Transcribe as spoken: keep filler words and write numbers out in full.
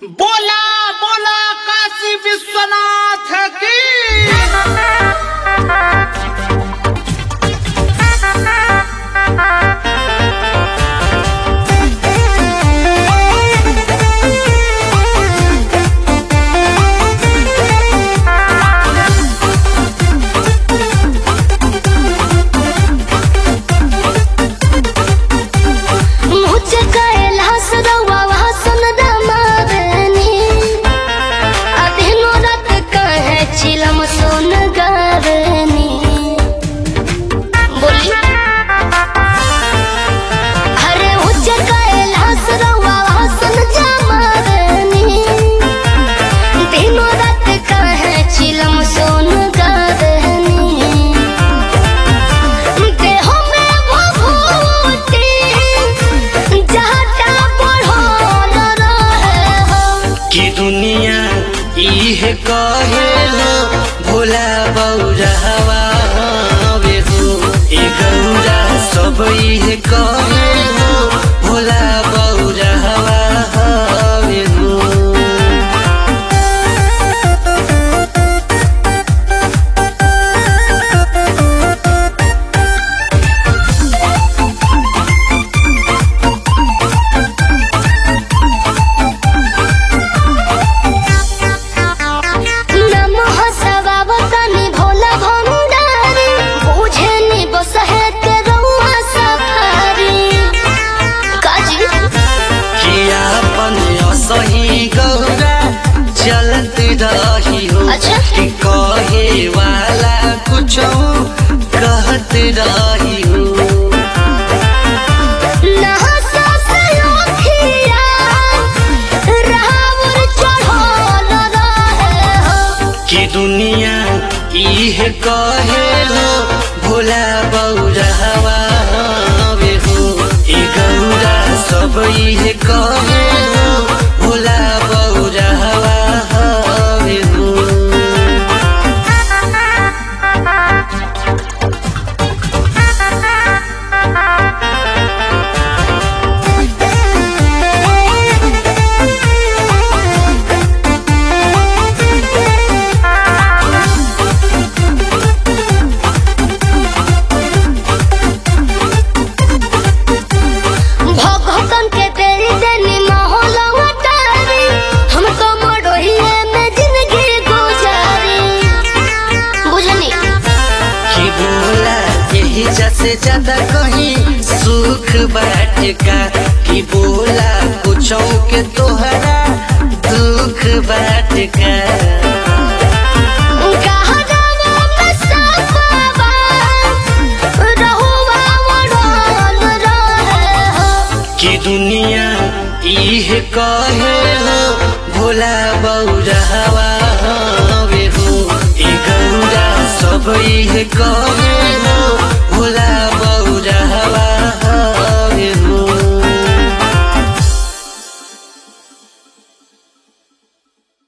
बोला बोला काशी विश्वनाथ की। कहे हो भोला बौरहवा वे हो ए गौरा सब इहे कहे हो भोला बौरहवा वे हो। चलत रही हो अच्छा? कि कहे वाला कुछ कहत रही हो कि दुनिया इहे कहे हो भोला बौरहवा वे हो ए गौरा सब इहे कहे हो भोला बौरहवा वे हो। से ज्यादा कहीं सुख बाट का कि बोला कुछ के तोहरा दुख बाट का कि दुनिया इहे कहे हो भोला बौरहवा वे हो ए गौरा सब इहे कहे हो